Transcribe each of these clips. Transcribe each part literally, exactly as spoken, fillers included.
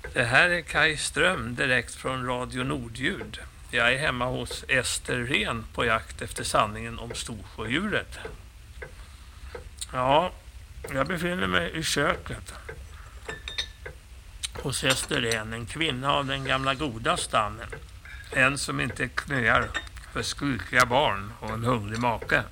Det här är Kaj Ström direkt från Radio Nordljud. Jag är hemma hos Ester Ren på jakt efter sanningen om storsjödjuret. Ja, jag befinner mig i köket hos Ester Ren, en kvinna av den gamla goda stammen. En som inte knäar för skrikiga barn och en hungrig make.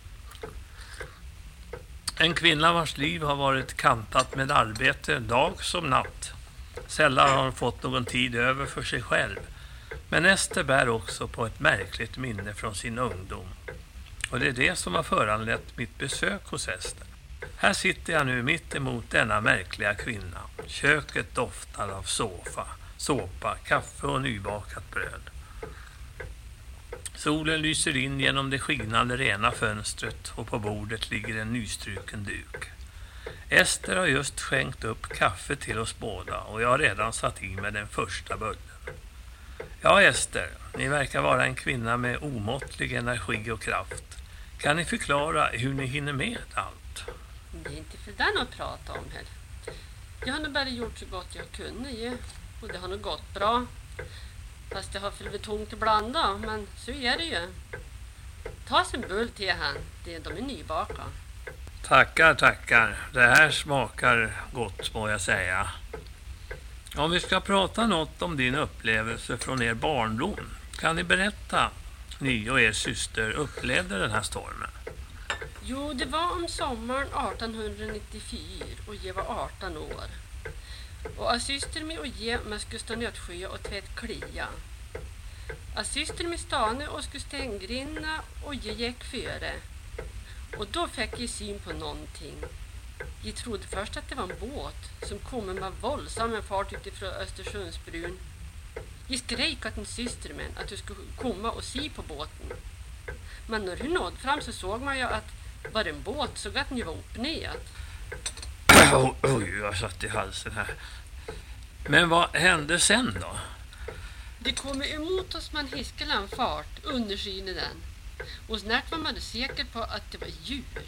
En kvinna vars liv har varit kantat med arbete dag som natt. Sällan har hon fått någon tid över för sig själv. Men Ester bär också på ett märkligt minne från sin ungdom. Och det är det som har föranlett mitt besök hos Ester. Här sitter jag nu mitt emot denna märkliga kvinna. Köket doftar av sofa, såpa, kaffe och nybakat bröd. Solen lyser in genom det skinande rena fönstret och på bordet ligger en nystruken duk. Ester har just skänkt upp kaffe till oss båda och jag har redan satt i med den första bullen. Ja, Ester, ni verkar vara en kvinna med omåttlig energi och kraft. Kan ni förklara hur ni hinner med allt? Det är inte för den att prata om här. Jag har nog bara gjort så gott jag kunde ju. Och det har nog gått bra. Fast det har för tungt ibland då, men så är det ju. Ta sin bull till han, det, de är nybaka. Tackar, tackar. Det här smakar gott må jag säga. Om vi ska prata något om din upplevelse från er barndom, kan ni berätta ni och er syster upplevde den här stormen? Jo, det var om sommaren arton nittiofyra och jag var arton år. Och av syster med och ge med skulle stå nötskya och tvätt klia. Av syster med stane och skulle stänggrinna och jag gick före. Och då fick jag syn på någonting. Jag trodde först att det var en båt som kom med våldsam en fart utifrån Östersundsbrun. Jag skrek åt en syster med att du skulle komma och se på båten. Men när hon nådde fram så såg man ju att var en båt så att den ju var uppned. Oj, oj, jag satt i halsen här. Men vad hände sen då? Det kom emot oss man hiskade en fart, undersyn i den. Och snart var man säker på att det var djur.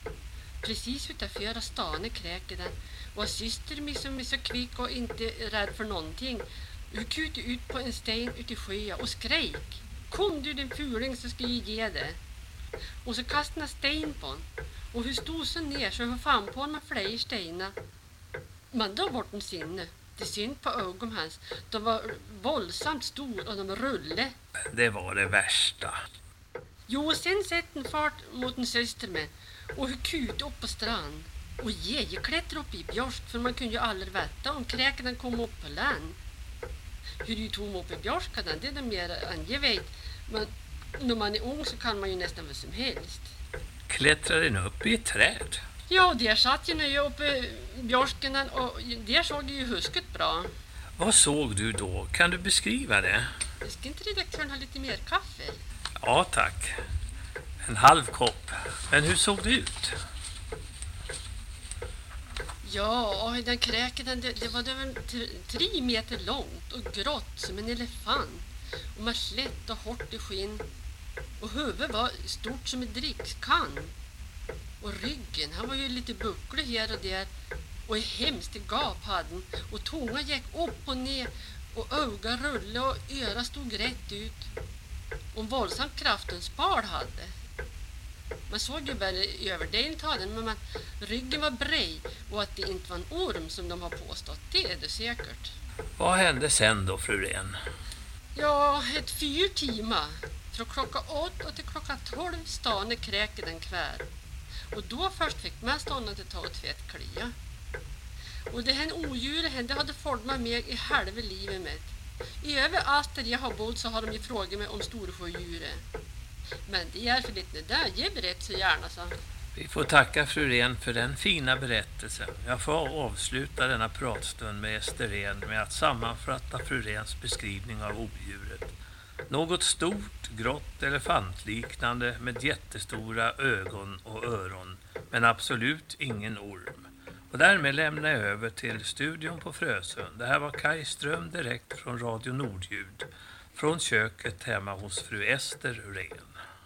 Precis utanför stane kräkade den. Och syster mig som är så kvick och inte rädd för någonting. Hon kutade ut på en sten ute i sjö och skrek. Kom du din fuling så ska jag ge det. Och så kastade han sten på den. Och hon stod så ner så hon fann på med flera stenar. Men då var den sinne. Det synd på ögon hans. De var våldsamt stor och de rullade. Det var det värsta. Jo, sen sätter en fart mot en syster med. Och hur kut upp på strand. Och jag klättrade upp i björsk för man kunde ju aldrig veta om kräken kom upp på land. Hur du tog upp i björskaden, det är det mer än jag vet. Men när man är ung så kan man ju nästan vad som helst. Klättrade den upp i ett träd? Ja, där satt jag nu uppe i björsken och där såg ju husket bra. Vad såg du då? Kan du beskriva det? Ska inte redaktören ha lite mer kaffe? Ja, tack. En halv kopp. Men hur såg det ut? Ja, den kräken, det, det var det väl t- tre meter långt och grått som en elefant. Och med slätt och hårt i skinn. Och huvudet var stort som en drickskann. Och ryggen, han var ju lite bucklig här och där. Och hemskt gap hade han. Och tunga gick upp och ner. Och öga rullade och öra stod rätt ut. Och en våldsam kraften spar hade. Man såg ju bara överdelen av den, men man, ryggen var bred och att det inte var en orm som de har påstått, det är det säkert. Vad hände sen då, fru Ren? Ja, ett fyra timmar. Från klockan åtta till klockan tolv stane kräker den kvär. Och då först fick man stånda till ta och tvätt klia. Och det här odjuret, det hade format mig i halva livet med. I över allt där jag har bott så har de ju frågat mig om storsjödjuret. Men det är för lite där, jag berättar så gärna så. Vi får tacka fru Ren för den fina berättelsen. Jag får avsluta denna pratstund med Ester Ren med att sammanfatta fru Rens beskrivning av odjuret. Något stort, grått, elefantliknande med jättestora ögon och öron, men absolut ingen orm. Och därmed lämnar jag över till studion på Frösön. Det här var Kaj Ström direkt från Radio Nordljud. Från köket hemma hos fru Ester Ren.